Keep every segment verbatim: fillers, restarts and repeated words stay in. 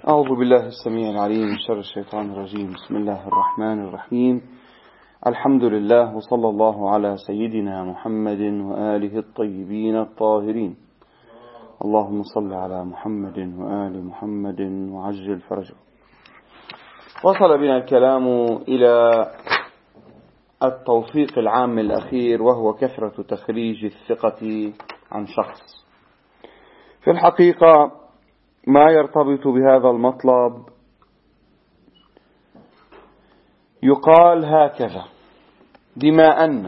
أعوذ بالله السميع العليم من شر الشيطان الرجيم. بسم الله الرحمن الرحيم. الحمد لله وصلى الله على سيدنا محمد وآله الطيبين الطاهرين. اللهم صل على محمد وآل محمد وعجل فرجه. وصل بنا الكلام إلى التوثيق العام الأخير، وهو كثرة تخريج الثقة عن شخص. في الحقيقة ما يرتبط بهذا المطلب يقال هكذا: بما أن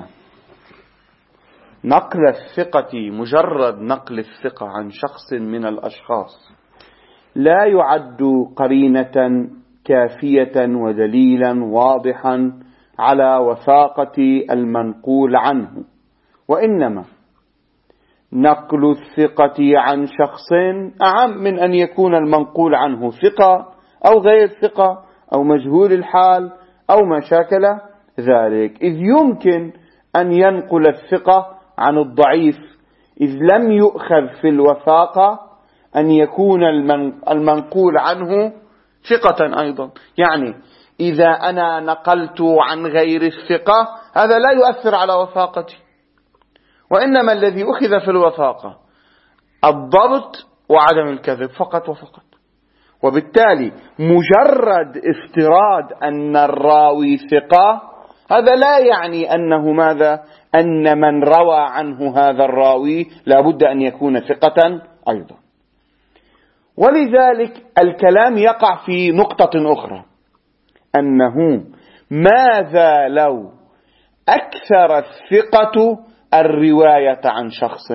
نقل الثقة، مجرد نقل الثقة عن شخص من الأشخاص، لا يعد قرينة كافية ودليلا واضحا على وثاقة المنقول عنه، وإنما نقل الثقة عن شخص أعم من أن يكون المنقول عنه ثقة أو غير ثقة أو مجهول الحال أو ما شاكل ذلك، إذ يمكن أن ينقل الثقة عن الضعيف إذ لم يؤخذ في الوثاقة أن يكون المنقول عنه ثقة أيضا. يعني إذا أنا نقلت عن غير الثقة هذا لا يؤثر على وثاقتي، وإنما الذي أخذ في الوثاقة الضبط وعدم الكذب فقط وفقط. وبالتالي مجرد افتراض أن الراوي ثقة هذا لا يعني أنه ماذا؟ أن من روى عنه هذا الراوي لابد أن يكون ثقة أيضا. ولذلك الكلام يقع في نقطة أخرى، أنه ماذا لو أكثر الثقة الرواية عن شخص؟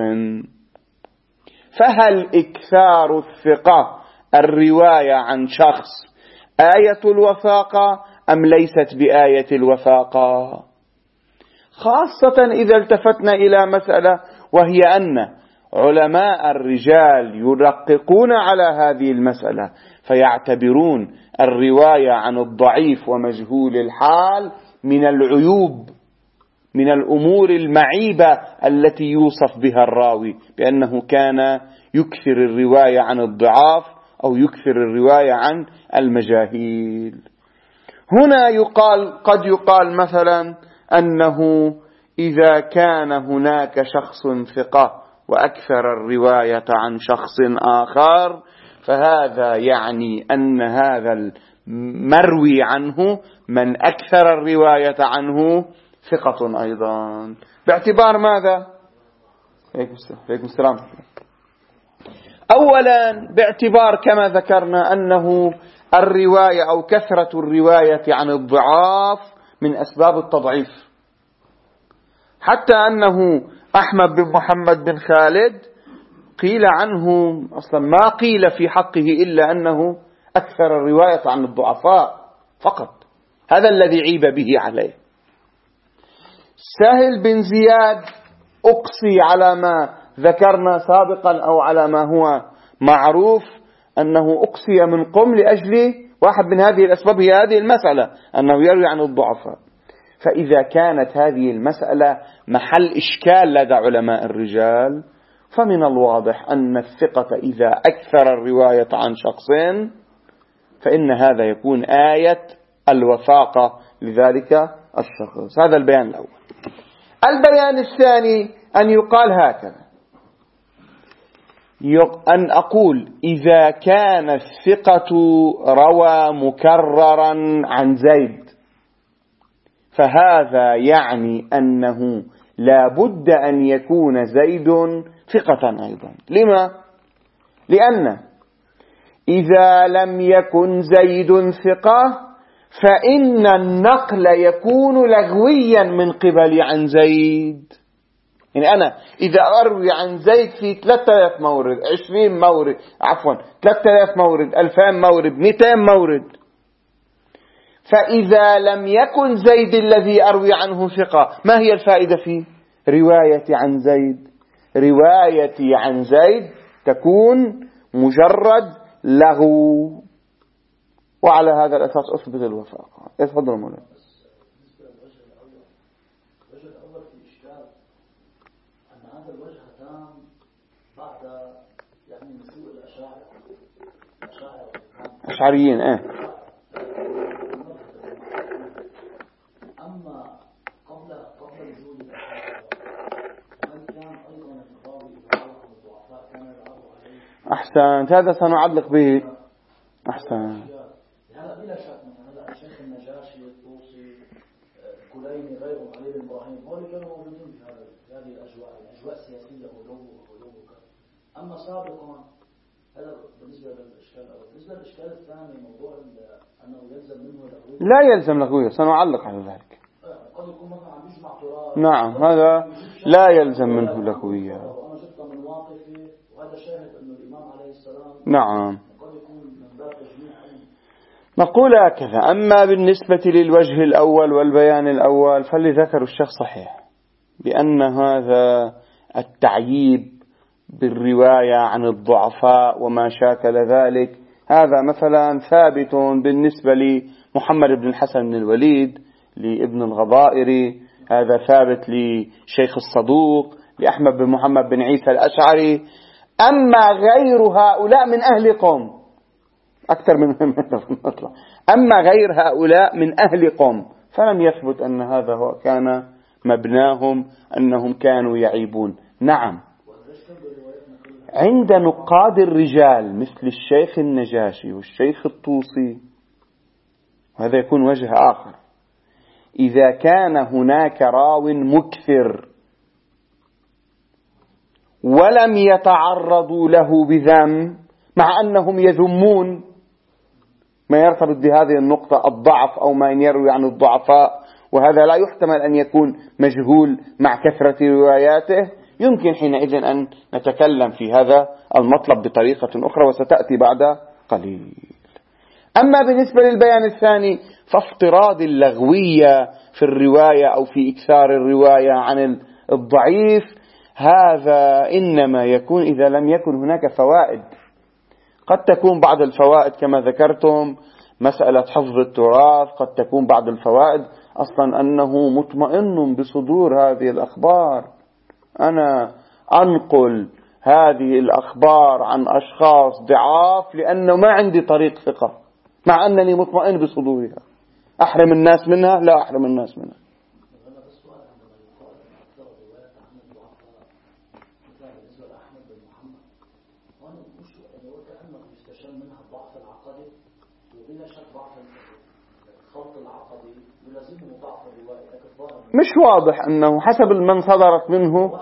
فهل إكثار الثقة الرواية عن شخص آية الوثاقة أم ليست بآية الوثاقة؟ خاصة إذا التفتنا إلى مسألة، وهي أن علماء الرجال يرققون على هذه المسألة فيعتبرون الرواية عن الضعيف ومجهول الحال من العيوب، من الأمور المعيبة التي يوصف بها الراوي بأنه كان يكثر الرواية عن الضعاف أو يكثر الرواية عن المجاهيل. هنا يقال، قد يقال مثلا أنه إذا كان هناك شخص ثقة وأكثر الرواية عن شخص آخر فهذا يعني أن هذا المروي عنه من أكثر الرواية عنه ثقة أيضا، باعتبار ماذا؟ عليكم السلام. أولا باعتبار كما ذكرنا أنه الرواية أو كثرة الرواية عن الضعاف من أسباب التضعيف، حتى أنه أحمد بن محمد بن خالد قيل عنه أصلا ما قيل في حقه إلا أنه أكثر الرواية عن الضعفاء فقط، هذا الذي عيب به عليه. سهل بن زياد أقصي على ما ذكرنا سابقا أو على ما هو معروف أنه أقصي من قم لأجل واحد من هذه الأسباب، هي هذه المسألة أنه يروي عن الضعفاء. فإذا كانت هذه المسألة محل إشكال لدى علماء الرجال فمن الواضح أن الثقة إذا أكثر الرواية عن شخص فإن هذا يكون آية الوثاقة لذلك الشخص. هذا البيان الأول. البيان الثاني أن يقال هكذا، أن أقول إذا كان الثقة روى مكررا عن زيد فهذا يعني أنه لا بد أن يكون زيد ثقة أيضا. لما؟ لأن إذا لم يكن زيد ثقة فإن النقل يكون لغويا من قبل عن زيد. يعني أنا إذا أروي عن زيد في ثلاثة آلاف مورد، عشرين مورد، عفوا ثلاثة آلاف مورد، ألفين مورد، مئتين مورد، فإذا لم يكن زيد الذي أروي عنه ثقة ما هي الفائدة في روايتي عن زيد؟ روايتي عن زيد تكون مجرد لغو، وعلى هذا الأساس أثبت الوثاقة. يتفضل مولانا. الوجه الأول في إشكال أن هذا الوجه تام بعد يعني نزول الأشاعرة الأشاعرة أشعريين. إيه أما قبل قبل وجود هل كان أيضا الراوي يتعلق بالضعفاء كان يلعب عليه؟ أحسنت، هذا سنعلق به. أحسن. هذا بلا شك مثلا هذا الشيخ النجاشي الطوسي كليني غيرهم علي بن إبراهيم هؤلاء كانوا موجودين في هذا في هذه الأجواء الأجواء السياسية غلو وغلو. أما سابقا هذا بالنسبة للإشكال الأول. بالنسبة للإشكال الثاني موضوع أنه يلزم منه لغوية. لا يلزم لغوية، سنعلق على ذلك. قد يكون مثلا عم يجمع تراث. نعم هذا لا يلزم منه لغوية. وأنا شفت من واقفي وهذا شاهد أن الإمام عليه السلام. نعم. قد يكون من باب تجميع. نقول هكذا: أما بالنسبة للوجه الأول والبيان الأول فاللي ذكر الشيخ صحيح، بأن هذا التعييب بالرواية عن الضعفاء وما شاكل ذلك هذا مثلا ثابت بالنسبة لمحمد بن الحسن بن الوليد لابن الغضائري، هذا ثابت لشيخ الصدوق لأحمد بن محمد بن عيسى الأشعري. أما غير هؤلاء من أهل قوم أكثر من مطلع. أما غير هؤلاء من أهل قوم فلم يثبت أن هذا هو كان مبناهم أنهم كانوا يعيبون. نعم عند نقاد الرجال مثل الشيخ النجاشي والشيخ الطوسي هذا يكون وجه آخر. إذا كان هناك راو مكثر ولم يتعرضوا له بذم مع أنهم يذمون ما يرتبط بهذه النقطة الضعف أو ما يروي عن الضعفاء، وهذا لا يحتمل أن يكون مجهول مع كثرة رواياته، يمكن حينئذ أن نتكلم في هذا المطلب بطريقة أخرى وستأتي بعد قليل. أما بالنسبة للبيان الثاني فافتراض اللغوية في الرواية أو في إكثار الرواية عن الضعيف هذا إنما يكون إذا لم يكن هناك فوائد. قد تكون بعض الفوائد كما ذكرتم مسألة حفظ التراث، قد تكون بعض الفوائد أصلا أنه مطمئن بصدور هذه الأخبار، أنا أنقل هذه الأخبار عن أشخاص ضعاف لأنه ما عندي طريق ثقة مع أنني مطمئن بصدورها. أحرم الناس منها؟ لا أحرم الناس منها. مش واضح أنه حسب من صدرت منه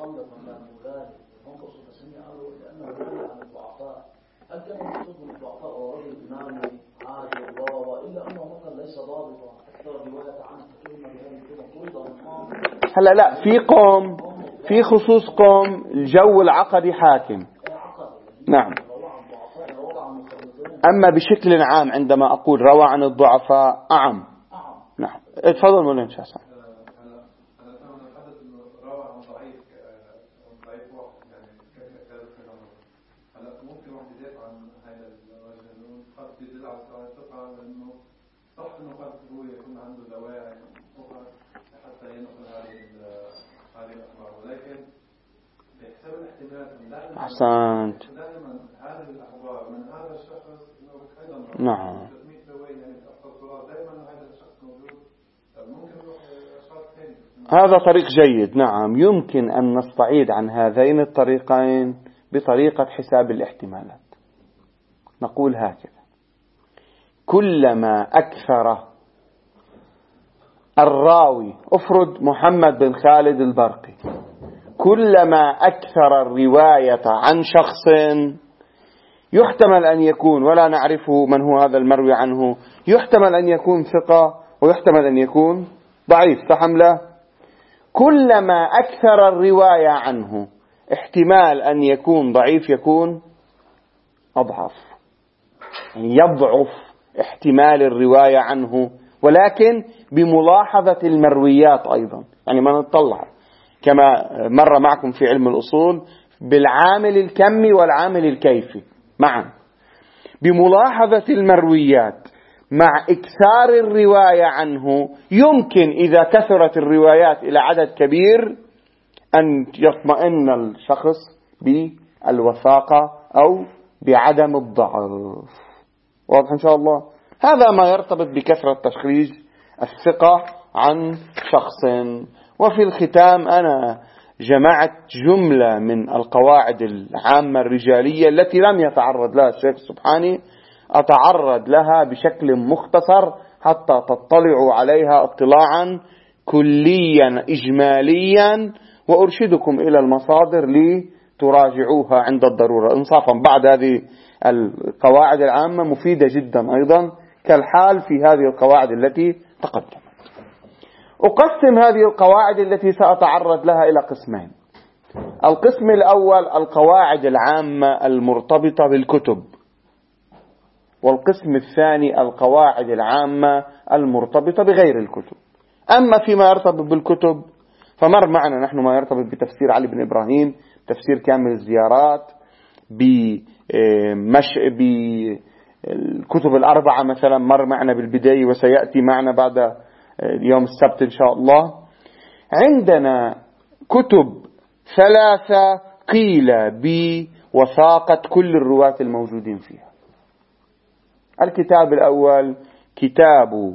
هلا لا في قوم في خصوص قوم الجو العقدي حاكم. نعم. أما بشكل عام عندما أقول روى عن الضعفاء أعم. نعم اتفضل مولانا شاسع. أحسنت. نعم هذا طريق جيد. نعم يمكن أن نستعيد عن هذين الطريقين بطريقة حساب الاحتمالات. نقول هكذا: كلما أكثر الراوي افرض محمد بن خالد البرقي كلما أكثر الرواية عن شخص يحتمل أن يكون ولا نعرفه من هو هذا المروي عنه، يحتمل أن يكون ثقة ويحتمل أن يكون ضعيف صح أم لا؟ كلما أكثر الرواية عنه احتمال أن يكون ضعيف يكون أضعف، يعني يضعف احتمال الرواية عنه، ولكن بملاحظة المرويات أيضا. يعني ما نطلع كما مر معكم في علم الأصول بالعامل الكمي والعامل الكيفي معا، بملاحظة المرويات مع إكثار الرواية عنه يمكن إذا كثرت الروايات إلى عدد كبير أن يطمئن الشخص بالوثاقة أو بعدم الضعف. واضح إن شاء الله. هذا ما يرتبط بكثرة تخريج الثقة عن شخص. وفي الختام أنا جمعت جملة من القواعد العامة الرجالية التي لم يتعرض لها الشيخ السبحاني، أتعرض لها بشكل مختصر حتى تطلعوا عليها اطلاعا كليا إجماليا، وأرشدكم إلى المصادر لتراجعوها عند الضرورة. إنصافا بعد هذه القواعد العامة مفيدة جدا أيضا كالحال في هذه القواعد التي تقدمت. أقسم هذه القواعد التي سأتعرض لها إلى قسمين. القسم الأول القواعد العامة المرتبطة بالكتب، والقسم الثاني القواعد العامة المرتبطة بغير الكتب. أما فيما يرتبط بالكتب فمر معنا نحن ما يرتبط بتفسير علي بن إبراهيم، تفسير كامل الزيارات، بمش... بالكتب الأربعة مثلا مر معنا بالبداية، وسيأتي معنا بعد يوم السبت إن شاء الله. عندنا كتب ثلاثة قيل بوثاقة كل الرواة الموجودين فيها. الكتاب الأول كتاب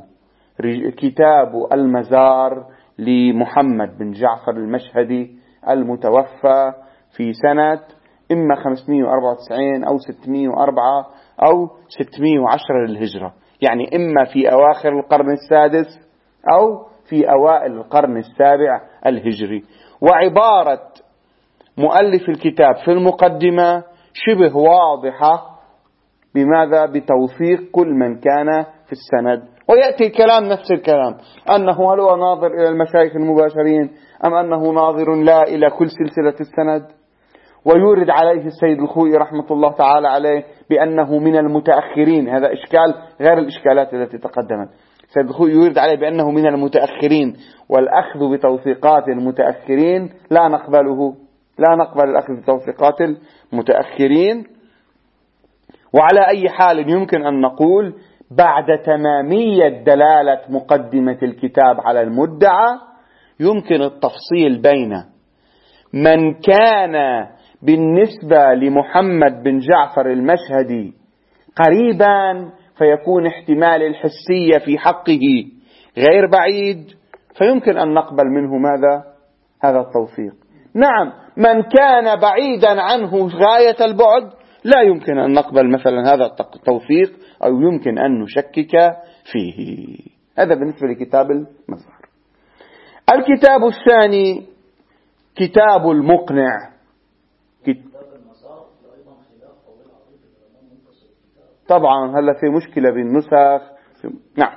كتاب المزار لمحمد بن جعفر المشهدي المتوفى في سنة إما خمسمائة وأربعة وتسعين أو ستمائة وأربعة أو ستمائة وعشرة للهجرة، يعني إما في أواخر القرن السادس أو في أوائل القرن السابع الهجري. وعبارة مؤلف الكتاب في المقدمة شبه واضحة، بماذا؟ بتوثيق كل من كان في السند. ويأتي الكلام نفس الكلام، أنه هل هو ناظر إلى المشايخ المباشرين أم أنه ناظر لا إلى كل سلسلة السند. ويورد عليه السيد الخوئي رحمة الله تعالى عليه بأنه من المتأخرين، هذا إشكال غير الإشكالات التي تقدمت. السيد الخوئي يورد عليه بأنه من المتأخرين، والأخذ بتوثيقات المتأخرين لا نقبله، لا نقبل الأخذ بتوثيقات المتأخرين. وعلى أي حال يمكن أن نقول بعد تمامية دلالة مقدمة الكتاب على المدعى يمكن التفصيل بين من كان بالنسبة لمحمد بن جعفر المشهدي قريبا فيكون احتمال الحسية في حقه غير بعيد، فيمكن أن نقبل منه ماذا؟ هذا التوثيق. نعم، من كان بعيدا عنه غاية البعد لا يمكن أن نقبل مثلا هذا التوثيق، أو يمكن أن نشكك فيه. هذا بالنسبة لكتاب المزار. الكتاب الثاني كتاب المقنع. طبعا هلا في مشكلة بالنسخ. نعم.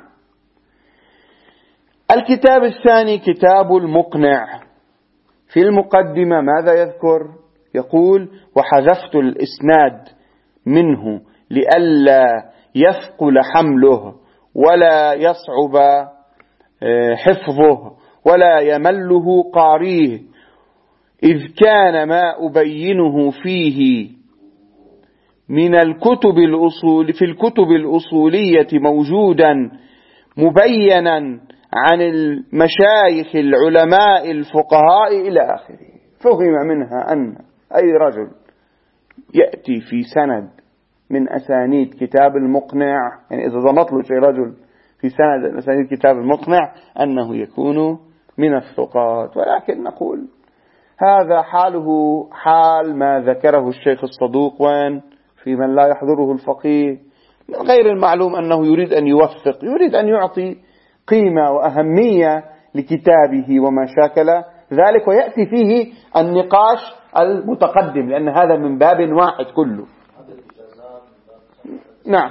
الكتاب الثاني كتاب المقنع. في المقدمة ماذا يذكر؟ يقول: وحذفت الإسناد منه لئلا يثقل حمله ولا يصعب حفظه ولا يمله قاريه، إذ كان ما أبينه فيه من الكتب الأصول في الكتب الأصولية موجودا مبينا عن المشايخ العلماء الفقهاء إلى آخره. فهم منها أن أي رجل يأتي في سند من أسانيد كتاب المقنع، يعني إذا ضمت له شيء رجل في سند من أسانيد كتاب المقنع أنه يكون من الثقات. ولكن نقول هذا حاله حال ما ذكره الشيخ الصدوق وين في من لا يحضره الفقيه. من غير المعلوم أنه يريد أن يوثق، يريد أن يعطي قيمة وأهمية لكتابه وما شاكل ذلك، ويأتي فيه النقاش المتقدم، لأن هذا من باب واحد كله. نعم،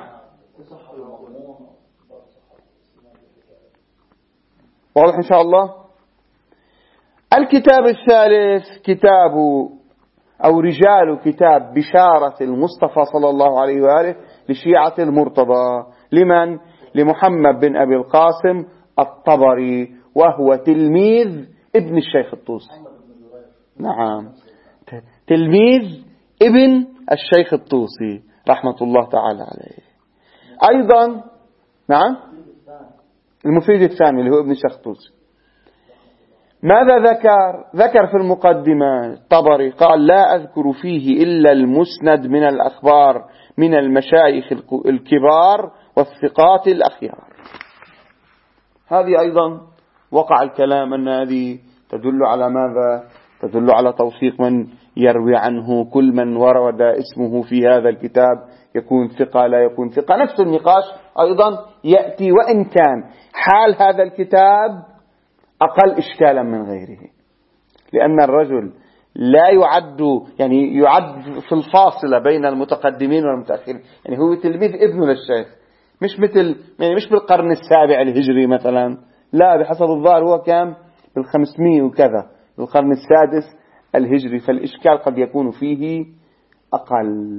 واضح إن شاء الله. الكتاب الثالث كتاب أو رجال كتاب بشارة المصطفى صلى الله عليه وآله لشيعة المرتضى. لمن؟ لمحمد بن أبي القاسم الطبري، وهو تلميذ ابن الشيخ الطوسي. نعم، تلميذ ابن الشيخ الطوسي رحمة الله تعالى عليه. أيضا نعم المفيد الثاني اللي هو ابن الشيخ الطوسي. ماذا ذكر؟ ذكر في المقدمة الطبري قال لا أذكر فيه إلا المسند من الأخبار من المشايخ الكبار والثقات الأخيار. هذه أيضا وقع الكلام أن هذه تدل على ماذا؟ تدل على توثيق من يروي عنه، كل من ورد اسمه في هذا الكتاب يكون ثقة لا يكون ثقة. نفس النقاش أيضا يأتي وإن كان حال هذا الكتاب أقل إشكالا من غيره، لأن الرجل لا يعد يعني يعد في الفاصلة بين المتقدمين والمتأخرين، يعني هو تلميذ ابنه للشيخ، مش مثل يعني مش بالقرن السابع الهجري مثلا، لا، بحسب الظاهر هو كان بالخمسمية وكذا، بالقرن السادس الهجري، فالإشكال قد يكون فيه أقل.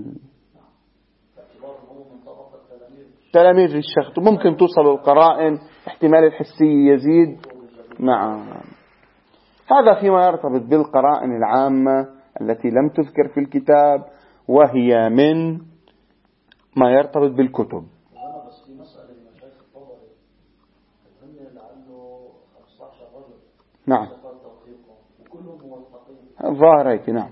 تلاميذ الشيخ ممكن توصل القرائن، احتمال الحسي يزيد. نعم، هذا فيما يرتبط بالقرائن العامة التي لم تذكر في الكتاب، وهي من ما يرتبط بالكتب. نعم، الظاهر هيك. نعم،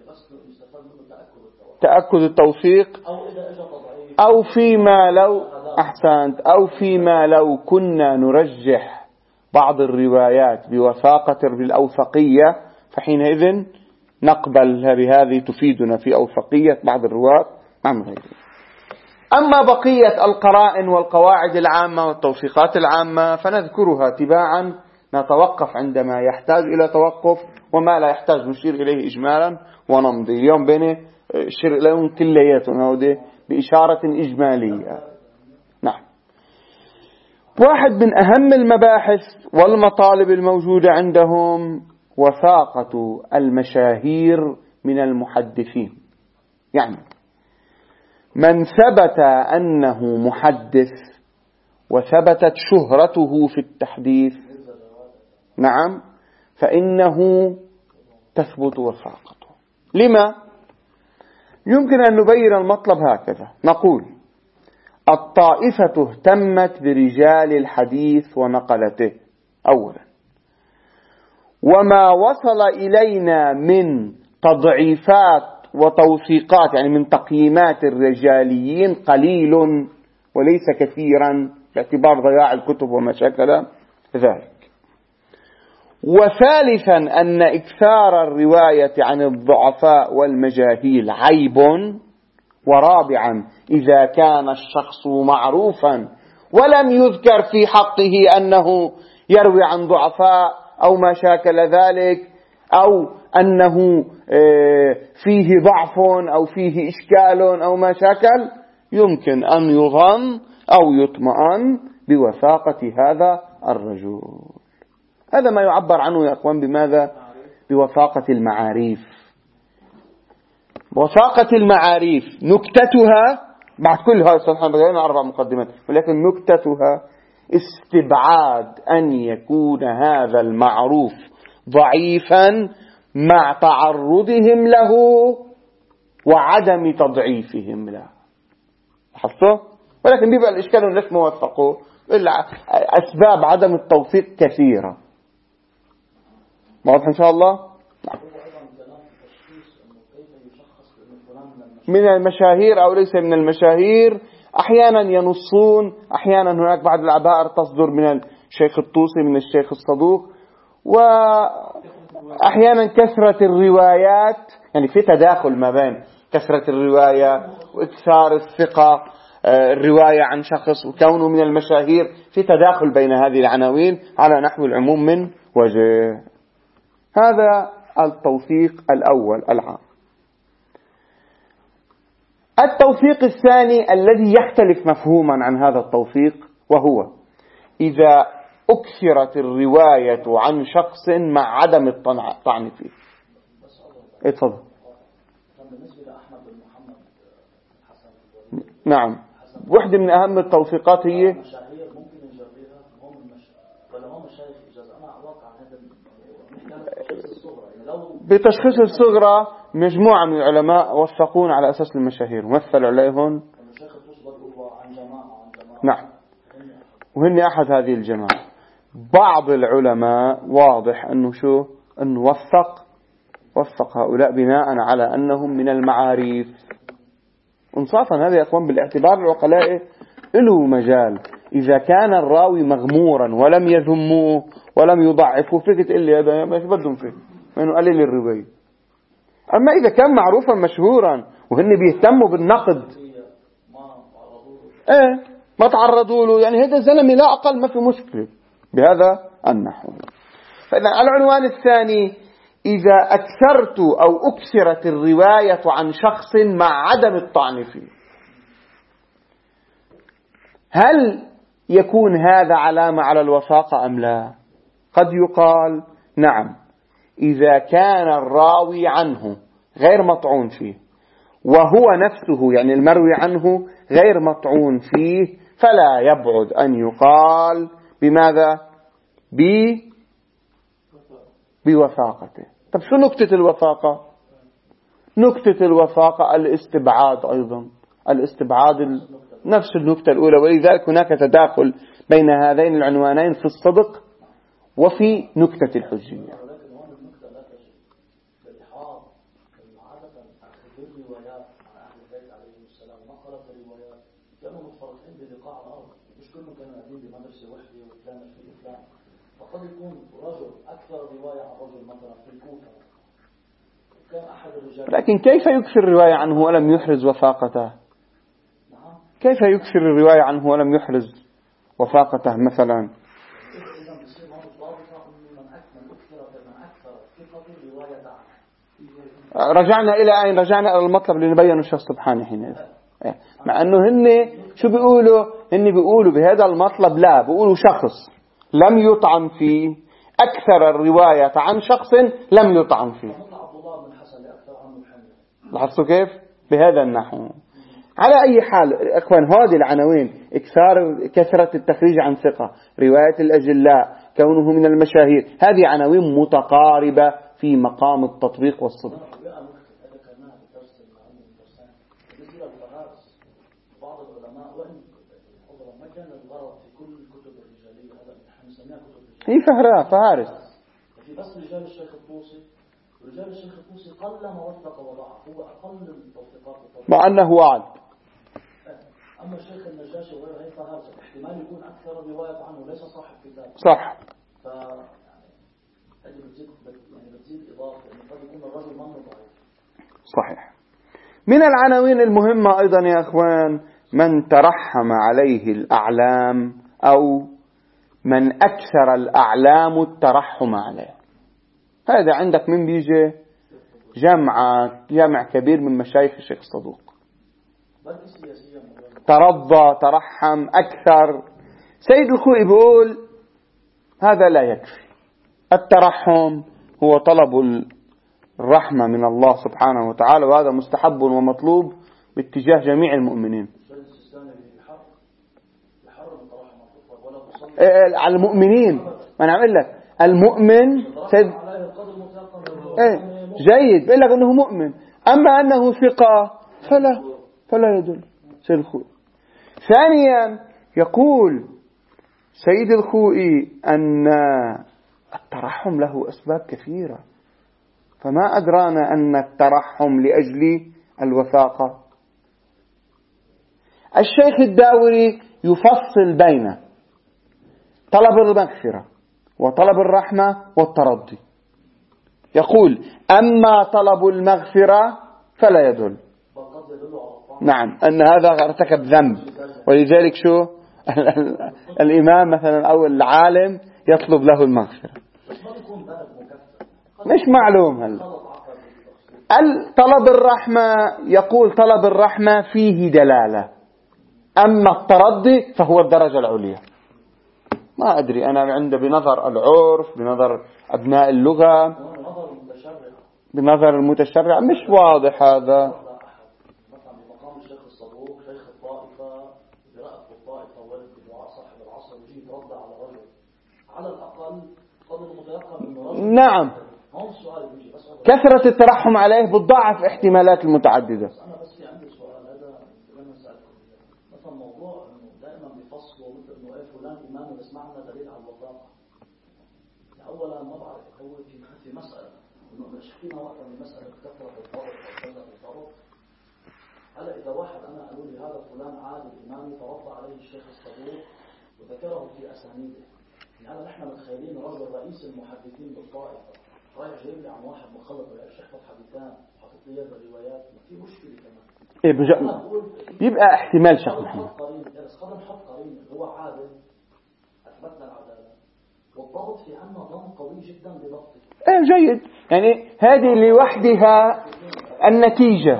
تأكد التوثيق، أو فيما لو أحسنت أو فيما لو كنا نرجح بعض الروايات بوثاقة بالأوثقية فحينئذ نقبل بهذه تفيدنا في أوثقية بعض الرواة عن غيره. أما بقية القرائن والقواعد العامة والتوثيقات العامة فنذكرها تباعا، نتوقف عندما يحتاج إلى توقف، وما لا يحتاج نشير إليه إجمالا ونمضي. اليوم بين شير لهم كلياتنا بإشارة إجمالية. نعم، واحد من أهم المباحث والمطالب الموجودة عندهم وثاقة المشاهير من المحدثين، يعني من ثبت أنه محدث وثبتت شهرته في التحديث، نعم، فإنه تثبت وثاقته. لما؟ يمكن أن نبين المطلب هكذا، نقول الطائفة اهتمت برجال الحديث ونقلته أولا، وما وصل إلينا من تضعيفات وتوثيقات، يعني من تقييمات الرجاليين، قليل وليس كثيرا باعتبار ضياع الكتب وما شكل ذلك. وثالثا أن إكثار الرواية عن الضعفاء والمجاهيل عيب. ورابعا إذا كان الشخص معروفا ولم يذكر في حقه أنه يروي عن ضعفاء أو ما شاكل ذلك، أو أنه فيه ضعف أو فيه إشكال أو ما شاكل، يمكن أن يظن أو يطمئن بوثاقة هذا الرجل. هذا ما يعبر عنه يا أخوان بماذا؟ بوثاقة المعاريف. وثاقة المعاريف نكتتها بعد كل هذا الصفحة بغيرنا أربع مقدمات، ولكن نكتتها استبعاد أن يكون هذا المعروف ضعيفا مع تعرضهم له وعدم تضعيفهم له. لاحظتوا؟ ولكن بيبقى الإشكال ليش موثقه؟ إلا أسباب عدم التوثيق كثيرة. واضح إن شاء الله؟ من المشاهير أو ليس من المشاهير، أحيانا ينصون، أحيانا هناك بعض العبائر تصدر من الشيخ الطوسي من الشيخ الصدوق، وأحيانا كثرة الروايات، يعني في تداخل ما بين كثرة الرواية وإكثار الثقة، الرواية عن شخص وكونه من المشاهير، في تداخل بين هذه العناوين على نحو العموم من وجه. هذا التوثيق الأول العام. التوثيق الثاني الذي يختلف مفهوما عن هذا التوثيق، وهو إذا أكثرت الرواية عن شخص مع عدم الطعن فيه. اتفضل. نعم، واحدة من أهم التوثيقات هي بتشخيص الصغرى. مجموعة من العلماء وثقون على أساس المشاهير، مثلوا عليهم. نعم، وهن أحد هذه الجماعة. بعض العلماء واضح أنه شو أنه وثق وثق هؤلاء بناء على أنهم من المعاريف. انصافا هذا يا أخوان بالاعتبار العقلاء له مجال. إذا كان الراوي مغمورا ولم يذموه ولم يضعفوه فيك تقول لي هذا ما بدهم فيه لأنه قليل الرواية. أما إذا كان معروفا مشهورا وهن بيهتموا بالنقد ايه ما تعرضوا له، يعني هذا زلمة لا أقل ما في مشكلة بهذا النحو. فإذا العنوان الثاني: إذا أكثرت أو أكثرت الرواية عن شخص مع عدم الطعن فيه. هل يكون هذا علامة على الوثاقة أم لا؟ قد يقال نعم، إذا كان الراوي عنه غير مطعون فيه وهو نفسه يعني المروي عنه غير مطعون فيه فلا يبعد أن يقال بماذا؟ ب بوثاقته. طب شو نكتة الوثاقة؟ نكتة الوثاقة الاستبعاد، أيضا الاستبعاد نفس النكتة الأولى، ولذلك هناك تداخل بين هذين العنوانين في الصدق وفي نكتة الحجية. فقد يكون رجل أكثر رواية عن رجل مثلا في الكوفة كان أحد الرجال، لكن كيف يكثر الرواية عنه ولم يحرز وثاقته؟ كيف يكثر الرواية عنه ولم يحرز وثاقته مثلا؟ رجعنا إلى أين؟ رجعنا إلى المطلب اللي نبينه الشيخ سبحانه حينئذ. مع أنه هن شو بيقولوا؟ هن بيقولوا بهذا المطلب لا، بيقولوا شخص لم يطعن فيه أكثر الرواية عن شخص لم يطعن فيه. لاحظتوا كيف؟ بهذا النحو. على أي حال إخوان، هذه العناوين: إكثار كثرة التخريج عن ثقة، رواية الأجلاء، كونه من المشاهير، هذه عناوين متقاربة في مقام التطبيق والصدق. بعض العلماء وإن ما كان الغرض في كل الكتب الرجالية هذا نحن نسميها كتب رجالية، هي فهرة فهارس في بس رجال الشيخ الطوسي. رجال الشيخ الطوسي قل ما وثق وضعف، هو أقل التوثيقات مع أنه وعد. أما الشيخ النجاشي وغيره هي فهارس، احتمال يكون أكثر الرواية عنه ليس صاحب كتاب. صح. ف يعني بتزيد يعني بتزيد إضافة، يعني قد يكون الرجل منه ضعيف. صحيح. من العناوين المهمة أيضا يا أخوان: من ترحم عليه الأعلام أو من أكثر الأعلام الترحم عليه. هذا عندك من بيجي جمع جمع كبير من مشايخ الشيخ الصدوق، ترضى ترحم أكثر. سيد الخوئي بيقول هذا لا يكفي، الترحم هو طلب الرحمة من الله سبحانه وتعالى، وهذا مستحب ومطلوب باتجاه جميع المؤمنين. على المؤمنين، ما أنا أقول لك المؤمن سيد إيه جيد، بقول لك أنه مؤمن، أما أنه ثقة فلا فلا يدل. سيد الخوئي ثانيا يقول سيد الخوئي أن الترحم له أسباب كثيرة، فما أدرانا أن الترحم لأجل الوثاقة. الشيخ الداوري يفصل بين طلب المغفرة وطلب الرحمة والترضي، يقول أما طلب المغفرة فلا يدل، نعم، أن هذا ارتكب ذنب، ولذلك شو الإمام مثلا أو العالم يطلب له المغفرة. مش معلوم هلا. طلب الرحمة يقول طلب الرحمة فيه دلالة، أما الترضي فهو الدرجة العليا. ما أدري أنا عند بنظر العرف، بنظر أبناء اللغة، بنظر المتشرع مش واضح هذا. مثلا بمقام الشيخ الصدوق شيخ الطائفة برأس الطائفة ولد بدعاء صاحب العصر ويجي يترضى على رجل، على الأقل قبل المتيقن من رجل. نعم، كثرة الترحم عليه بتضاعف احتمالات المتعددة. أنا بس في عندي سؤال، هذا لما نسألكم مثلا موضوع إنه دائما بيفصلوا مثل إنه إيه فلان إمام بسمعنا دليل على الوثاقة، أولا ما بعرف هو في في مسألة إنه شفنا وقت من مسألة كثرة الضرب وقلة الضرب. هلا إذا واحد أنا قالوا لي هذا فلان عادل إمامي توفى عليه الشيخ الصدوق وذكره في أسانيده، يعني هذا نحن متخيلين رجل رئيس المحدثين بالطائفة رايح جايب لي عن واحد مخلط ولا الشيخ فتح حديثان وحاطط لي الروايات، ما في مشكلة كمان. إيه بجا... بيبقى احتمال شيخ محمد. خلينا نحط قرين هو عادل أثبتنا العدالة والضبط في عنا ضم قوي جدا بضبطه. إيه جيد، يعني هذه لوحدها النتيجة.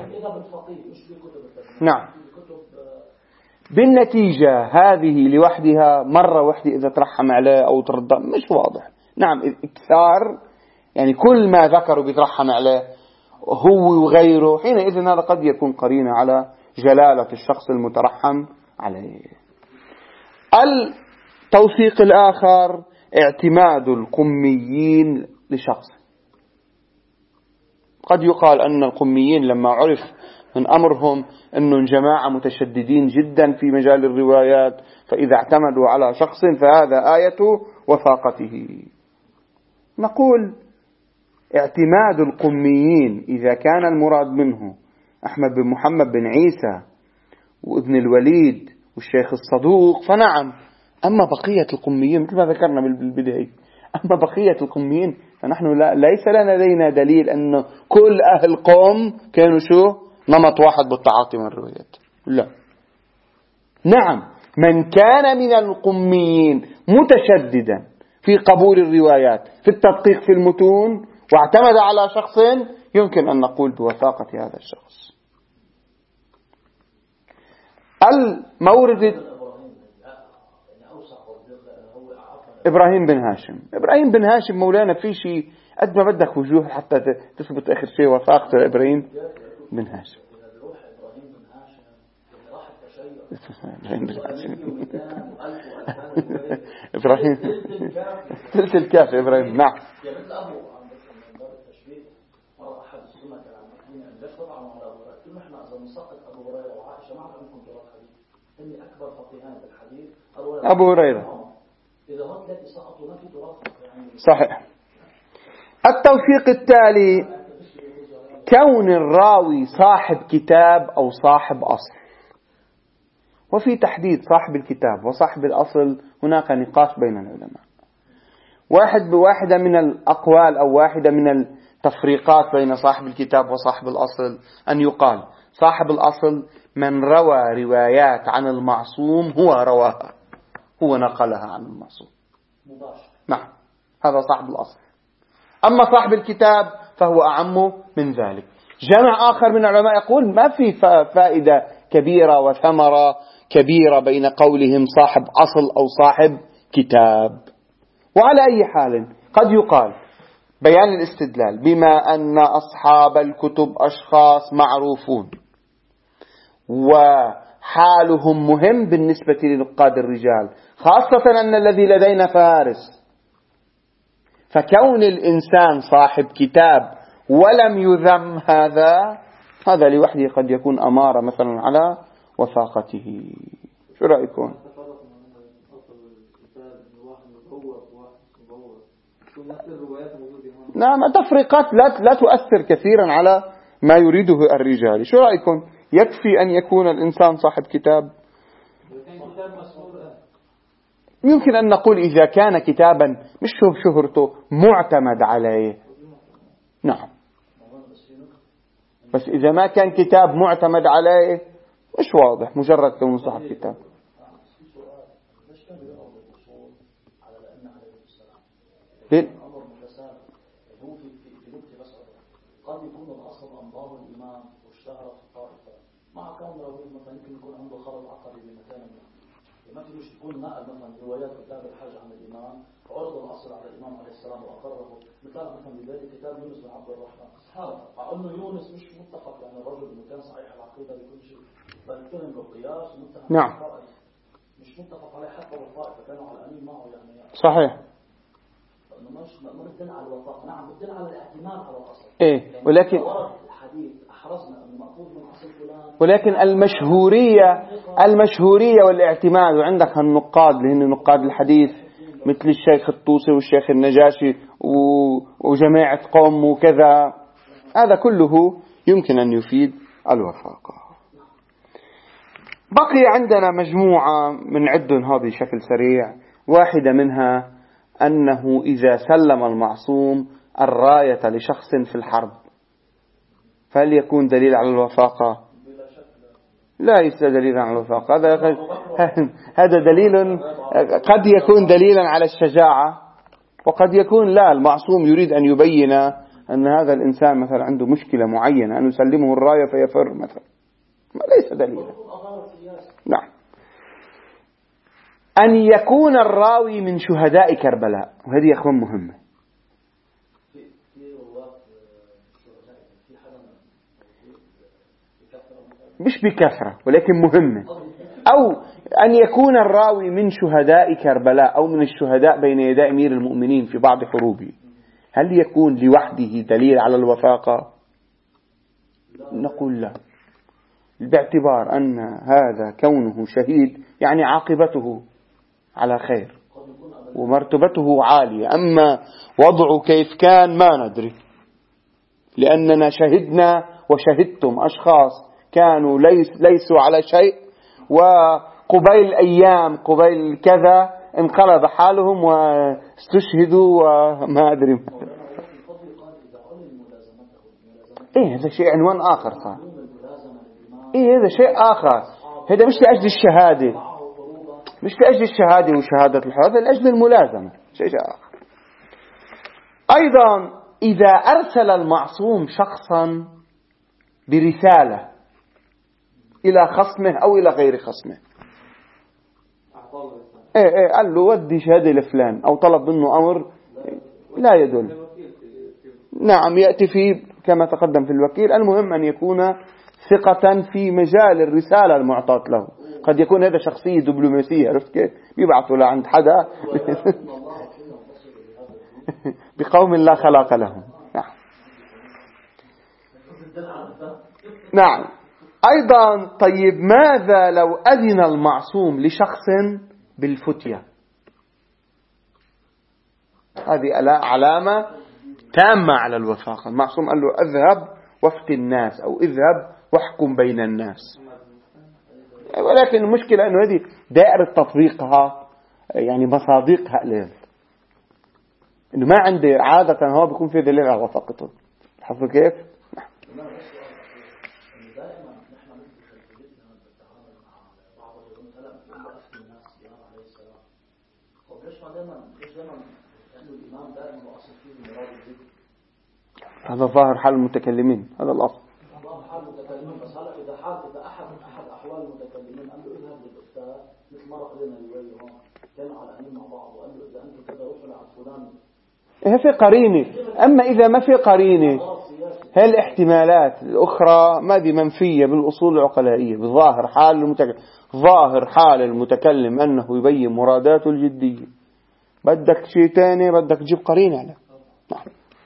نعم بالنتيجة هذه لوحدها مرة واحدة إذا ترحم عليه أو ترضى مش واضح. نعم إكثار يعني كل ما ذكروا بيترحم عليه هو وغيره، حينئذ هذا قد يكون قرينة على جلالة الشخص المترحم عليه. التوثيق الآخر اعتماد القميين لشخص. قد يقال أن القميين لما عرف من أمرهم أنهم جماعة متشددين جدا في مجال الروايات، فإذا اعتمدوا على شخص فهذا آية وثاقته. نقول اعتماد القميين إذا كان المراد منه أحمد بن محمد بن عيسى وابن الوليد والشيخ الصدوق فنعم. أما بقية القميين مثل ما ذكرنا بالبداية، أما بقية القميين فنحن لا ليس لدينا دليل أن كل أهل قوم كانوا شو نمط واحد بالتعاطي مع الروايات. لا، نعم من كان من القميين متشددا في قبول الروايات في التدقيق في المتون واعتمد على شخص يمكن أن نقول بوثاقة هذا الشخص. المورد إبراهيم بن هاشم. إبراهيم بن هاشم مولانا في شيء قد ما بدك وجوه حتى تثبت آخر شيء وثاقة إبراهيم بن هاشم. إبراهيم ثلث الكاف إبراهيم. نعم أبو هريرة صحيح. التوثيق التالي كون الراوي صاحب كتاب أو صاحب أصل. وفي تحديد صاحب الكتاب وصاحب الأصل هناك نقاش بين العلماء. واحد بواحدة من الأقوال أو واحدة من التفريقات بين صاحب الكتاب وصاحب الأصل أن يقال صاحب الأصل من روى روايات عن المعصوم هو رواها، هو نقلها عن المعصوم. نعم هذا صاحب الأصل. أما صاحب الكتاب فهو أعم من ذلك. جمع آخر من العلماء يقول ما في فائدة كبيرة وثمرة كبيرة بين قولهم صاحب أصل أو صاحب كتاب. وعلى أي حال قد يقال بيان الاستدلال بما أن أصحاب الكتب أشخاص معروفون وحالهم مهم بالنسبة لنقاد الرجال، خاصة أن الذي لدينا فارس، فكون الإنسان صاحب كتاب ولم يذم هذا هذا لوحده قد يكون أمارة مثلا على وثاقته. شو رأيكم؟ نعم التفريقات لا لا تؤثر كثيرا على ما يريده الرجال. شو رأيكم؟ يكفي أن يكون الإنسان صاحب كتاب. يمكن أن نقول إذا كان كتابا مش شهرته معتمد عليه. نعم بس إذا ما كان كتاب معتمد عليه مش واضح مجرد كونه صاحب كتاب. ليه؟ قد يكون الأصل أنظار الإمام واشتهر في الطائفة مع كون راوي مثلا يمكن يكون عنده خلل عقدي بمكان ما، ما فيش تكون نقل مثلا روايات كتاب الحج عن الإمام وعرض الأصل على الإمام عليه السلام وأقره، مثال مثلا بذلك كتاب يونس بن عبد الرحمن سبحان الله، أنه يونس مش متفق يعني الرجل إنه كان صحيح العقيدة بكل شيء، بل اتهم بالقياس ومتهم نعم مش متفق عليه حتى بالطائفة كانوا على أمين معه يعني صحيح. مش ما بدنا على الوفاق، نعم بدنا على الاعتماد على الأصل. إيه ولكن ولكن المشهورية المشهورية والاعتماد، وعندك هالنقاد اللي هن نقاد الحديث مثل الشيخ الطوسي والشيخ النجاشي وجماعة قوم وكذا، هذا كله يمكن أن يفيد الوفاقة. بقي عندنا مجموعة من عدن هذه بشكل سريع. واحدة منها أنه إذا سلم المعصوم الراية لشخص في الحرب فهل يكون دليل على الوفاقة؟ لا ليس دليلا على الوفاقة. هذا هذا دليل قد يكون دليلا على الشجاعة وقد يكون لا، المعصوم يريد أن يبين أن هذا الإنسان مثلا عنده مشكلة معينة أن يسلمه الراية فيفر مثلا، ليس دليلا. نعم. أن يكون الراوي من شهداء كربلاء، وهذه أخوان مهمة. مش بكثرة ولكن مهمة. أو أن يكون الراوي من شهداء كربلاء أو من الشهداء بين يدي أمير المؤمنين في بعض حروبه، هل يكون لوحده دليل على الوفاقة؟ نقول لا، باعتبار أن هذا كونه شهيد يعني عاقبته على خير ومرتبته عالية. أما وضعه كيف كان ما ندري، لأننا شهدنا وشهدتم أشخاص كانوا ليس ليسوا على شيء وقبيل أيام قبيل كذا انقلب حالهم واستشهدوا وما أدري. إيه هذا شيء عنوان آخر صار. إيه هذا شيء آخر. هذا مش لأجل الشهادة، مش لأجل الشهادة وشهادة الحر، هذا لأجل الملازمة، شيء آخر. أيضا إذا أرسل المعصوم شخصا برسالة إلى خصمه أو إلى غير خصمه، إيه إيه قال له ودي شهادة لفلان أو طلب منه أمر، لا يدل. نعم يأتي فيه كما تقدم في الوكيل. المهم أن يكون ثقة في مجال الرسالة المعطاة له. قد يكون هذا شخصية دبلوماسية، عرفت كيف بيبعثوا لعند حدا بقوم لا خلاق لهم. نعم. نعم. أيضا طيب ماذا لو أذن المعصوم لشخص بالفتية؟ هذه علامة تامة على الوفاقة. المعصوم قال له اذهب وافتي الناس أو اذهب واحكم بين الناس، ولكن المشكلة أنه هذه دائرة تطبيقها يعني مصادقها قليل، إنه ما عندي عادة هو بيكون في دليل على وفاقته. حفظوا كيف؟ هذا ظاهر حال المتكلمين، هذا الأصل. ظاهر حال المتكلمين، بس هلا إذا حال إذا أحد أحد أحوال المتكلمين قال له اذهب للأفتاء مثل ما قلنا اليوم كانوا على أمين مع بعض وقال له إذا أنت كذا روح لعند فلان. هي في قرينة. أما إذا ما في قرينة هي الاحتمالات الأخرى ما دي منفية بالأصول العقلائية. بظاهر حال المتكلم، ظاهر حال المتكلم أنه يبين مراداته الجدية، بدك شيء تاني بدك تجيب قرينة على. نعم.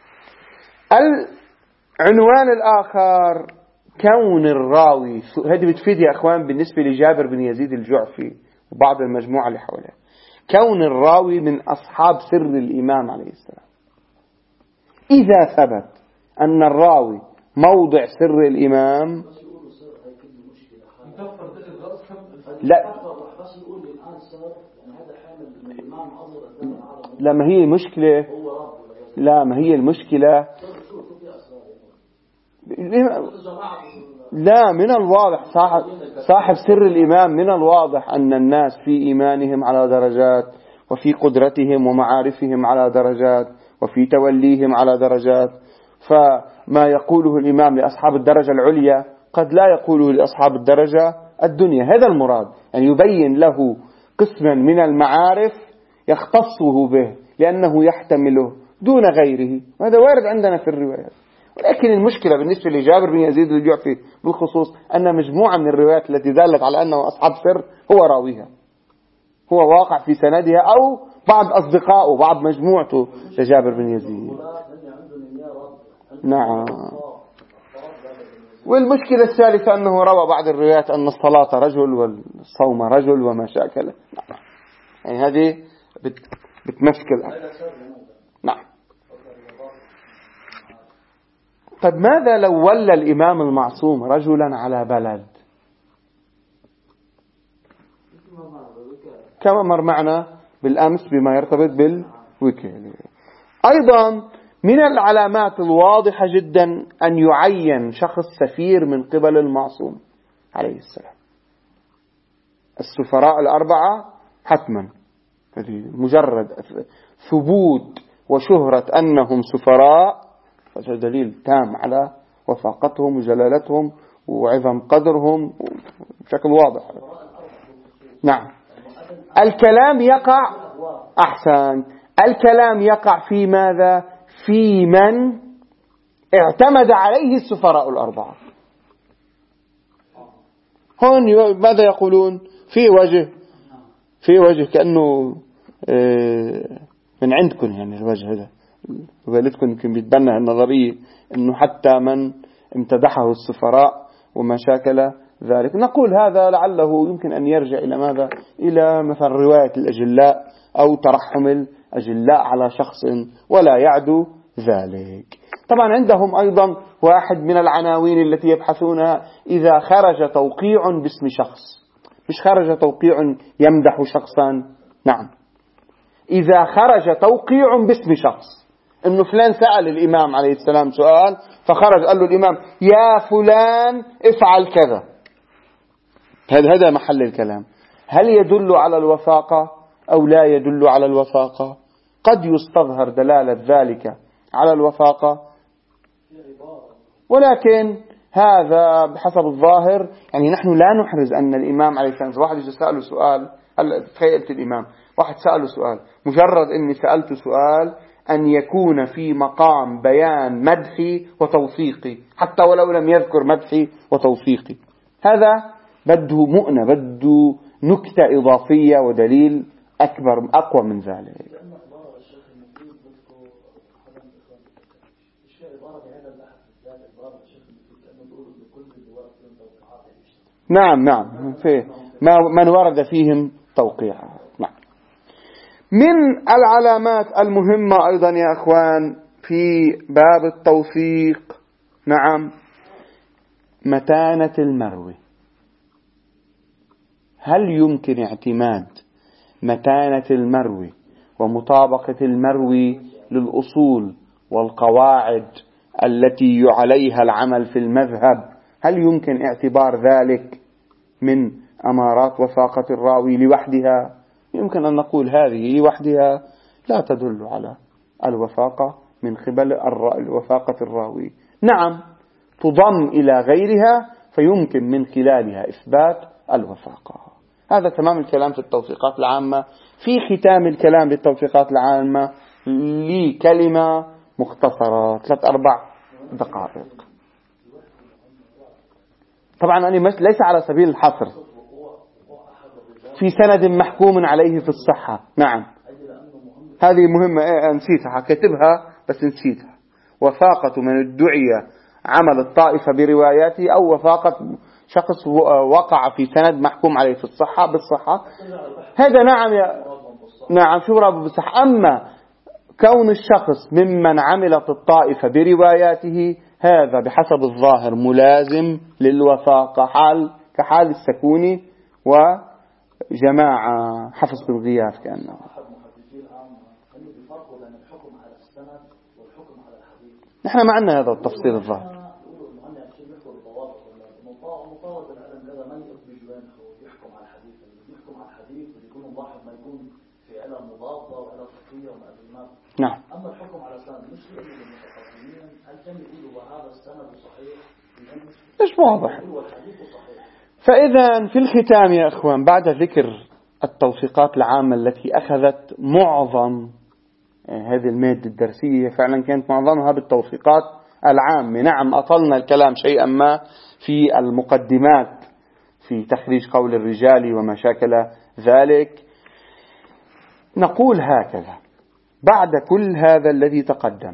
العنوان الآخر كون الراوي، هذه بتفيد يا أخوان بالنسبة لجابر بن يزيد الجعفي وبعض المجموعة اللي حوله، كون الراوي من أصحاب سر الإمام عليه السلام. إذا ثبت أن الراوي موضع سر الإمام لا لا ما هي المشكلة، لا ما هي المشكلة لا من الواضح صاحب, صاحب سر الإمام من الواضح أن الناس في إيمانهم على درجات وفي قدرتهم ومعارفهم على درجات وفي توليهم على درجات. فما يقوله الإمام لأصحاب الدرجة العليا قد لا يقوله لأصحاب الدرجة الدنيا. هذا المراد، يعني يبين له قسما من المعارف يختصه به لأنه يحتمله دون غيره. هذا وارد عندنا في الروايات. ولكن المشكلة بالنسبة لجابر بن يزيد الجعفي بالخصوص أن مجموعة من الروايات التي دلت على أنه أصحاب سر هو راويها، هو واقع في سندها أو بعض أصدقائه بعض مجموعته لجابر بن يزيد. نعم. والمشكلة الثالثة أنه روى بعض الروايات أن الصلاة رجل والصوم رجل وما شاكله. نعم. يعني هذه بتمسك الأرض. نعم. طب ماذا لو ولى الإمام المعصوم رجلا على بلد كما مر معنا بالأمس بما يرتبط بالوكالة؟ أيضا من العلامات الواضحة جدا أن يعين شخص سفير من قبل المعصوم عليه السلام. السفراء الأربعة حتما مجرد ثبوت وشهرة أنهم سفراء فهذا دليل تام على وفاقتهم وجلالتهم وعظم قدرهم بشكل واضح. نعم. الكلام يقع أحسن الكلام يقع في ماذا؟ في من اعتمد عليه السفراء الأربعة. هون ماذا يقولون؟ في وجه في وجه كأنه من عندكم، يعني الوجه هذا والدكم يمكن بيتبنى النظرية أنه حتى من امتدحه السفراء وما شاكل ذلك. نقول هذا لعله يمكن أن يرجع إلى ماذا؟ إلى مثلا رواية الأجلاء أو ترحم الأجلاء على شخص ولا يعدو ذلك. طبعا عندهم أيضا واحد من العناوين التي يبحثونها إذا خرج توقيع باسم شخص، مش خرج توقيع يمدح شخصا، نعم، إذا خرج توقيع باسم شخص، إنه فلان سأل الإمام عليه السلام سؤال فخرج قال له الإمام يا فلان افعل كذا، هذا محل الكلام. هل يدل على الوثاقة أو لا يدل على الوثاقة؟ قد يستظهر دلالة ذلك على الوثاقة، ولكن هذا بحسب الظاهر يعني نحن لا نحرز أن الإمام عليه السلام واحد يجي سأله سؤال. هلا تخيلت الإمام واحد سأله سؤال، مجرد أني سألت سؤال أن يكون في مقام بيان مدحي وتوثيقي حتى ولو لم يذكر مدحي وتوثيقي، هذا بده مؤنة، بده نكتة إضافية ودليل أكبر أقوى من ذلك. نعم نعم في ما من ورد فيهم توقيع. نعم. من العلامات المهمة أيضا يا أخوان في باب التوثيق، نعم، متانة المروي. هل يمكن اعتماد متانة المروي ومطابقة المروي للأصول والقواعد التي عليها العمل في المذهب؟ هل يمكن اعتبار ذلك من أمارات وثاقة الراوي لوحدها؟ يمكن أن نقول هذه لوحدها لا تدل على الوثاقة من قبل وثاقة الراوي. نعم، تضم إلى غيرها فيمكن من خلالها إثبات الوثاقة. هذا تمام الكلام في التوثيقات العامة. في ختام الكلام بالتوثيقات العامة لي كلمة مختصرة ثلاث أربع دقائق. طبعا أنا ليس على سبيل الحصر، في سند محكوم عليه في الصحة. نعم، هذه مهمة، إيه نسيتها، كتبها بس نسيتها. وثاقة من ادعي عمل الطائفة برواياته أو وثاقة شخص وقع في سند محكوم عليه في الصحة بالصحة، هذا نعم يا نعم شو رابط بالصحة. أما كون الشخص ممن عملت الطائفة برواياته هذا بحسب الظاهر ملازم للوثاقة، حال كحال السكوني وجماعة حفظ بالغياث كأنه. نحن ما عندنا هذا التفصيل الظاهر. نعم. أما الحكم على السند مش المتقدمين هل كان يقولوا وهذا السند صحيح؟ مش واضح. فإذا في الختام يا أخوان بعد ذكر التوثيقات العامة التي أخذت معظم هذه المادة الدرسية، فعلا كانت معظمها بالتوثيقات العامة. نعم أطلنا الكلام شيئا ما في المقدمات في تخريج قول الرجال وما شاكل ذلك. نقول هكذا بعد كل هذا الذي تقدم،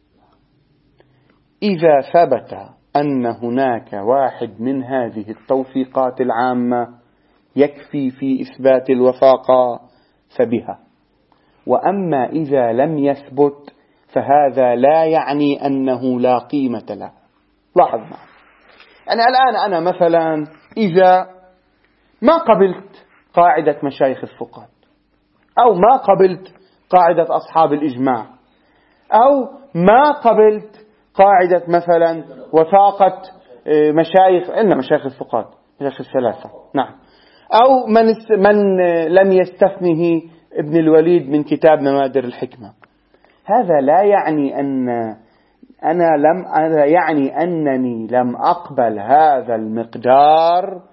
إذا ثبت أن هناك واحد من هذه التوثيقات العامة يكفي في إثبات الوثاقة فبها، وأما إذا لم يثبت فهذا لا يعني أنه لا قيمة له. لاحظ معي، أنا الآن أنا مثلا إذا ما قبلت قاعدة مشايخ الفقهاء، أو ما قبلت قاعدة أصحاب الإجماع، أو ما قبلت قاعدة مثلا وثاقة مشايخ إن مشايخ الفقهاء مشايخ الثلاثة، نعم، أو من من لم يستثنه ابن الوليد من كتاب نمادر الحكمة، هذا لا يعني أن أنا لم أنا يعني أنني لم أقبل هذا المقدار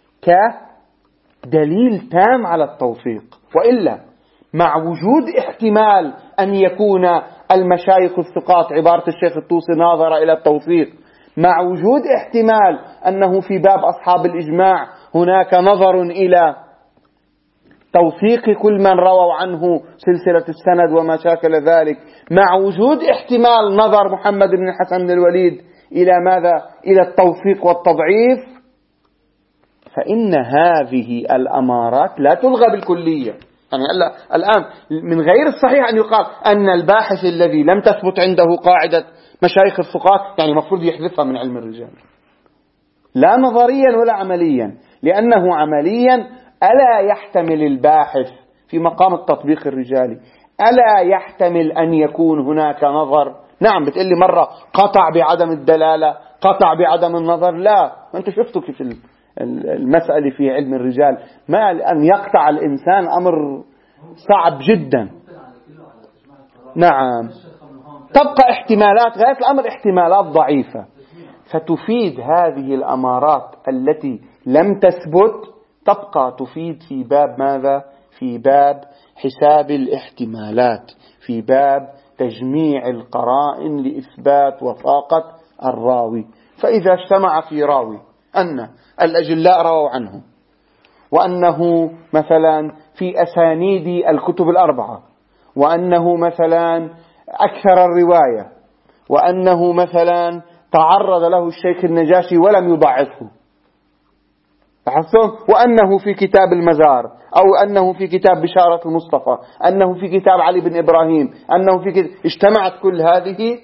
كدليل تام على التوثيق. وإلا مع وجود احتمال أن يكون المشايخ الثقات عبارة الشيخ الطوسي ناظر إلى التوثيق، مع وجود احتمال أنه في باب أصحاب الإجماع هناك نظر إلى توثيق كل من رووا عنه سلسلة السند وما شاكل ذلك، مع وجود احتمال نظر محمد بن الحسن بن الوليد إلى ماذا؟ إلى التوثيق والتضعيف، فإن هذه الأمارات لا تلغى بالكلية. يعني الآن من غير الصحيح أن يقال أن الباحث الذي لم تثبت عنده قاعدة مشايخ الفقهاء يعني مفروض يحذفها من علم الرجال، لا نظريا ولا عمليا، لأنه عمليا ألا يحتمل الباحث في مقام التطبيق الرجالي، ألا يحتمل أن يكون هناك نظر؟ نعم، بتقول لي مرة قطع بعدم الدلالة، قطع بعدم النظر، لا، أنت شفتوا كيف المسألة في علم الرجال، ما أن يقطع الإنسان أمر صعب جدا. نعم، تبقى احتمالات، غاية الأمر احتمالات ضعيفة، فتفيد هذه الأمارات التي لم تثبت، تبقى تفيد في باب ماذا؟ في باب حساب الاحتمالات، في باب تجميع القرائن لإثبات وثاقة الراوي. فإذا اجتمع في راوي أن الأجلاء رووا عنه، وأنه مثلا في أسانيد الكتب الأربعة، وأنه مثلا أكثر الرواية، وأنه مثلا تعرض له الشيخ النجاشي ولم يضعفه، وأنه في كتاب المزار، أو أنه في كتاب بشارة المصطفى، أنه في كتاب علي بن إبراهيم، أنه في كتاب، اجتمعت كل هذه،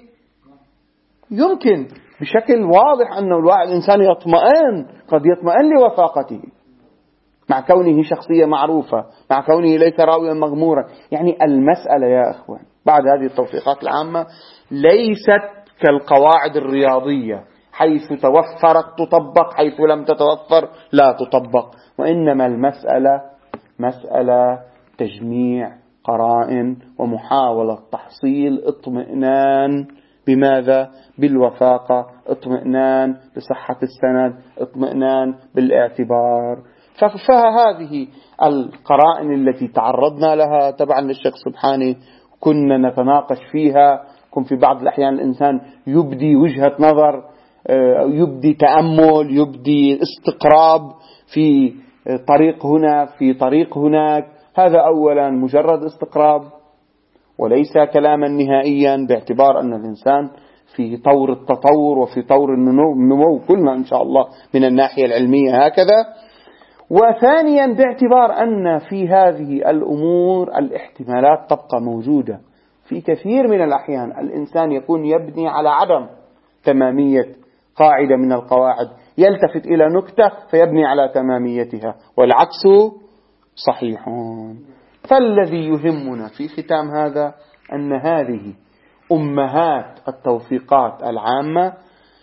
يمكن بشكل واضح أنه الإنسان يطمئن، قد يطمئن لوثاقته مع كونه شخصية معروفة، مع كونه ليس راويا مغمورا. يعني المسألة يا أخوان بعد هذه التوثيقات العامة ليست كالقواعد الرياضية، حيث توفرت تطبق، حيث لم تتوفر لا تطبق، وإنما المسألة مسألة تجميع قرائن ومحاولة تحصيل اطمئنان بماذا؟ بالوثاقة، اطمئنان بصحة السند، اطمئنان بالاعتبار. فهذه القرائن التي تعرضنا لها تبعا للشيخ سبحانه كنا نتناقش فيها، كن في بعض الأحيان الإنسان يبدي وجهة نظر، يبدي تأمل، يبدي استقراب في طريق هنا في طريق هناك، هذا أولا مجرد استقراب وليس كلاما نهائيا، باعتبار أن الإنسان في طور التطور وفي طور النمو كلنا إن شاء الله من الناحية العلمية هكذا. وثانيا باعتبار أن في هذه الأمور الاحتمالات تبقى موجودة، في كثير من الأحيان الإنسان يكون يبني على عدم تمامية قاعدة من القواعد، يلتفت إلى نكتة فيبني على تماميتها، والعكس صحيح. فالذي يهمنا في ختام هذا أن هذه أمهات التوثيقات العامة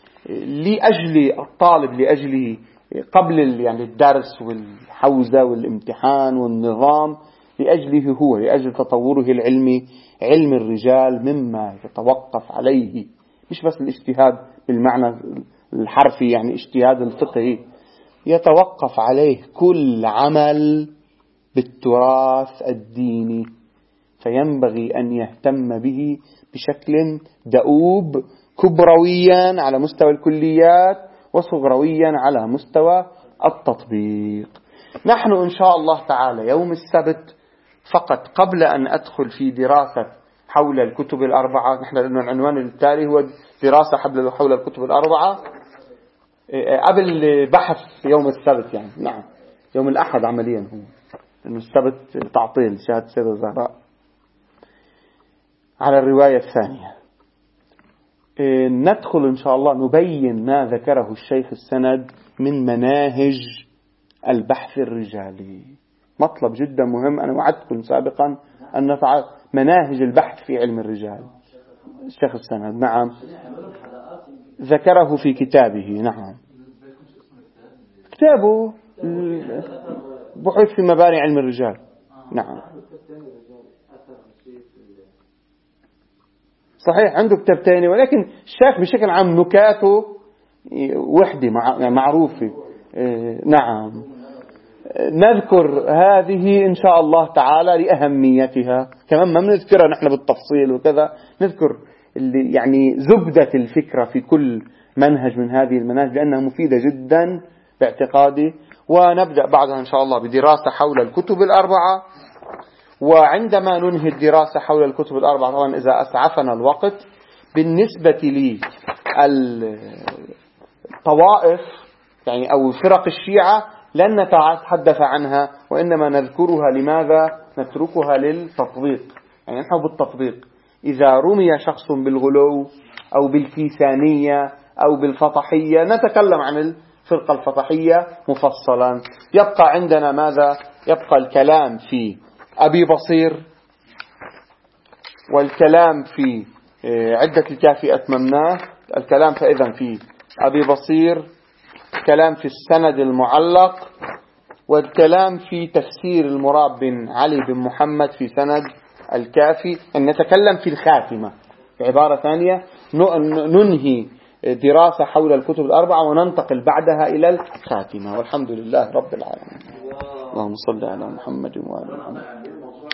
لأجل الطالب، لأجل قبل يعني الدرس والحوزة والامتحان والنظام، لأجله هو، لأجل تطوره العلمي، علم الرجال مما يتوقف عليه مش بس الاجتهاد بالمعنى الحرفي يعني اجتهاد الفقهي، يتوقف عليه كل عمل بالتراث الديني، فينبغي أن يهتم به بشكل دؤوب، كبرويا على مستوى الكليات وصغرويا على مستوى التطبيق. نحن إن شاء الله تعالى يوم السبت فقط قبل أن أدخل في دراسة حول الكتب الأربعة، نحن لأن العنوان التالي هو دراسة حول الكتب الأربعة قبل بحث يوم السبت، يعني نعم يوم الأحد عمليا هو، لأن السبت تعطيل شهادة سيدة الزهراء على الرواية الثانية. ندخل إن شاء الله نبين ما ذكره الشيخ السند من مناهج البحث الرجالي. مطلب جدا مهم، أنا وعدتكم سابقا أن نفعل مناهج البحث في علم الرجال. الشيخ السند نعم ذكره في كتابه، نعم كتابه بحث في مباني علم الرجال. نعم صحيح عنده كتاب تاني، ولكن الشيخ بشكل عام نكاته وحدة معروفة. نعم نذكر هذه إن شاء الله تعالى لأهميتها، كمان ما بنذكرها نحن بالتفصيل وكذا، نذكر اللي يعني زبدة الفكرة في كل منهج من هذه المناهج لأنها مفيدة جدا باعتقادي. ونبدأ بعدها إن شاء الله بدراسة حول الكتب الأربعة. وعندما ننهي الدراسة حول الكتب الأربعة طبعا إذا أسعفنا الوقت، بالنسبة لي الطوائف يعني أو فرق الشيعة لن نتحدث عنها، وإنما نذكرها. لماذا؟ نتركها للتطبيق، يعني نحن بالتطبيق إذا رمي شخص بالغلو أو بالكيسانية أو بالفطحية نتكلم عن الفرقة الفطحية مفصلا. يبقى عندنا ماذا؟ يبقى الكلام في أبي بصير، والكلام في عدة الكافي أتممناه، الكلام فإذا في أبي بصير، الكلام في السند المعلق، والكلام في تفسير المراد بن علي بن محمد في سند الكافي. أن نتكلم في الخاتمة، بعبارة ثانية ننهي دراسة حول الكتب الأربعة وننتقل بعدها إلى الخاتمة. والحمد لله رب العالمين. اللهم صل على محمد وعلى محمد.